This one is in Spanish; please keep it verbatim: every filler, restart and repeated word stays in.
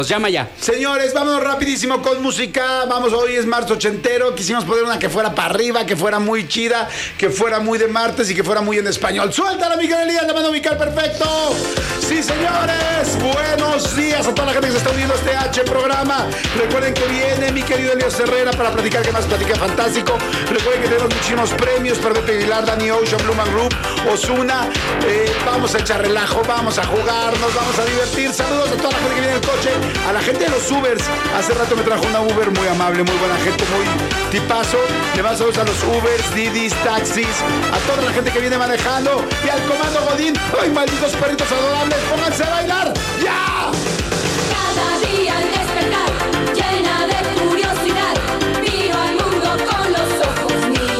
Pues llama ya. Señores, vámonos rapidísimo con música. Vamos, hoy es marzo ochentero. Quisimos poner una que fuera para arriba, que fuera muy chida, que fuera muy de martes y que fuera muy en español. ¡Suéltala, Miguel Elías! ¡La mano a ubicar perfecto! Sí, señores. Buenos días a toda la gente que se está uniendo a este H programa. Recuerden que viene mi querido Elías Herrera para platicar, que más platica fantástico. Recuerden que tenemos muchísimos premios para Pepe Aguilar, Danny Ocean, Blue Man Group, Ozuna. Eh, vamos a echar relajo, vamos a jugarnos, vamos a divertir. Saludos a toda la gente que viene en el coche. A la gente de los Ubers, hace rato me trajo una Uber muy amable, muy buena gente, muy tipazo. Le mando saludos a los Ubers, Didis, taxis, a toda la gente que viene manejando y al comando Godín. ¡Ay, malditos perritos adorables! ¡Pónganse a bailar! ¡Ya! Cada día